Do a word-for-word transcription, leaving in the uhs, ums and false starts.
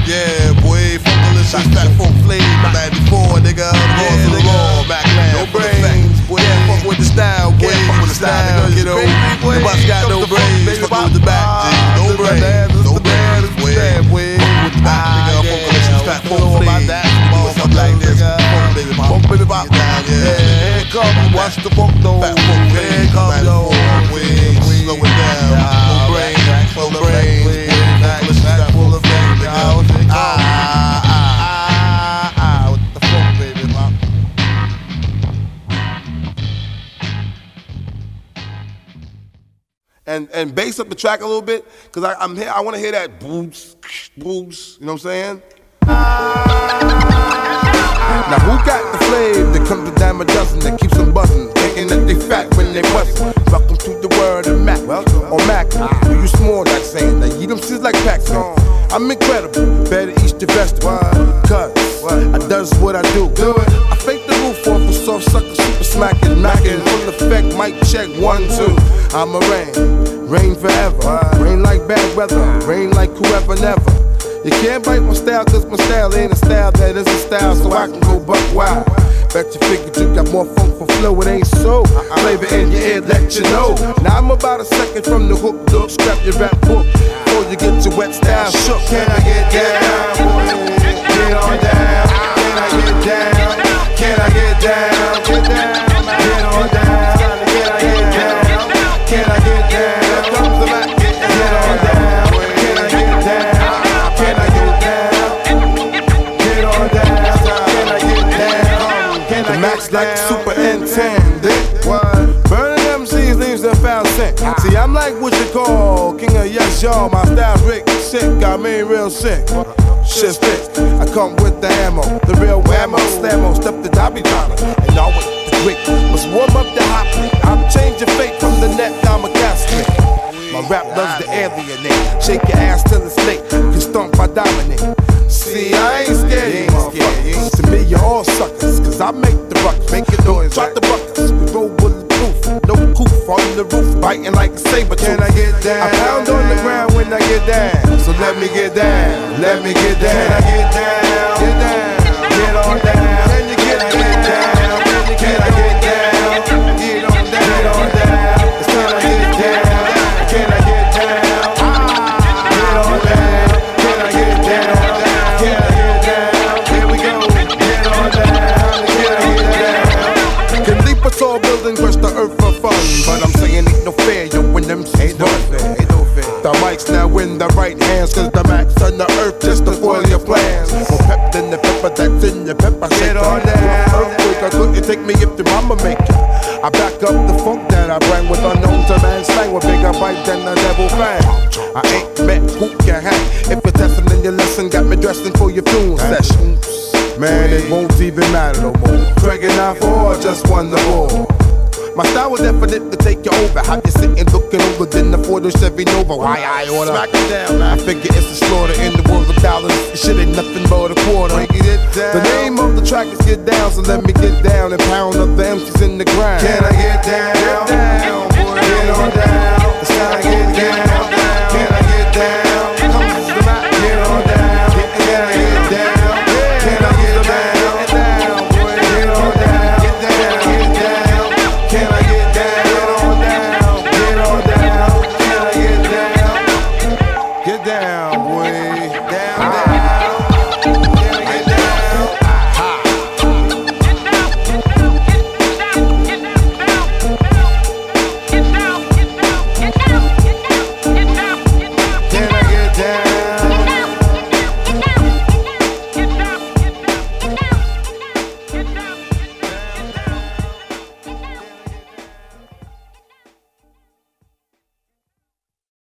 Yeah, boy, Funkalicious, Fat Funk Flame, ninety-four, nigga. Yeah, nigga. Macland, no brains, boy. Yeah, fuck with the style, boy. Yeah, fuck with the style, you know. The boss got no brains, fuck with the back, G. No brains, no brains, boy. Fuck with the back, nigga. Funkalicious, Fat Funk Flame. Motherfucker like this, funk baby pop. Funk baby pop. Yeah, here it come, watch the funk though. Fat Funk Flame, here it come, though. Slow it down, no brains, no brains. Funkalicious, full of fame, nigga. Ah, ah, ah, ah, with the funk baby pop. And and bass up the track a little bit, cause I, I'm here. I want to hear that booms, booms. You know what I'm saying? Now who got the flavor that comes a dime a dozen that keeps them buzzing, thinking that they fat when they bustin'? Welcome to the world of Mac, or Mac. Do you small like saying that? You them shits like packs on. I'm incredible, better eat the vegetable. Cause I does what I do. I fake the roof off a soft sucker, super smacking, knocking, full effect, mic check, one, two. I'm a rain, rain forever. Rain like bad weather, rain like whoever never. You can't bite my style, cause my style ain't a style that is a style, so I can go buck wild. Bet you figured you got more funk for flow, it ain't so. Flavor in your ear, let you know. Now I'm about a second from the hook, look, scrap your rap book before you get your wet style shook. Can I get down, boy? Get on down. Can I get down? Can I get down? Get down. Get on down. Can I get down? Can I get down? Here comes the Mac. Get on down. Can I get down? Can I get down? Get on down. Can I get down? Can I the Max like super intended. Burning M Cs leaves them foul scent. See, I'm like what you call king of yes, y'all. My style's Rick sick, got me real sick. Shit's thick. I come with the ammo, the real whammo, slammo, step the Dobby Donna, and always the quick. Must warm up the hot plate. I'm changing fate from the net down my casket. My rap loves to alienate. Shake your ass till it's late. You can stomp, I dominate. See, I ain't scared, you ain't scared. To me, you're all suckers, cause I make the ruckus. Make it noise, drop the buckets. We roll bulletproof, no coof on the roof, biting like a saber tooth. Can I get down? I pound on the ground when I get down. So let me get down, let me get down. Can I get down? Get down, get on down. Can you get down? Can I get down? Get on down, get on down. Can I get down? Can I get down? Get on down. Can I get down? Can I get down? Here we go. Get on down. Can I get down? Can leap a tall building, crush the earth for fun, but I'm saying ain't no fair. Yo, when them ain't no fair, ain't no fair. The mic's now in the right hands, cause the Max on the earth just to foil your plans. More pep than the pepper that's in your pepper. Get on down. Earthquake, I couldn't take me if the mama make it. I back up the funk that I bring with unknown to man slang with bigger bite than the devil fang. I ain't met who can hang. If you're testing in your lesson, got me dressing for your funeral session. Man, it won't even matter no more. Dragging out four, just won the war. My style will definitely take you over. Have you sitting looking over then the Ford Chevy Nova? Why I order? Smack it down. I figure it's a slaughter in the world of dollars. This shit ain't nothing but a quarter. Breaking it down. The name of the track is Get Down, so let me get down and pound up the M Cs in the ground. Can I get down? Get down.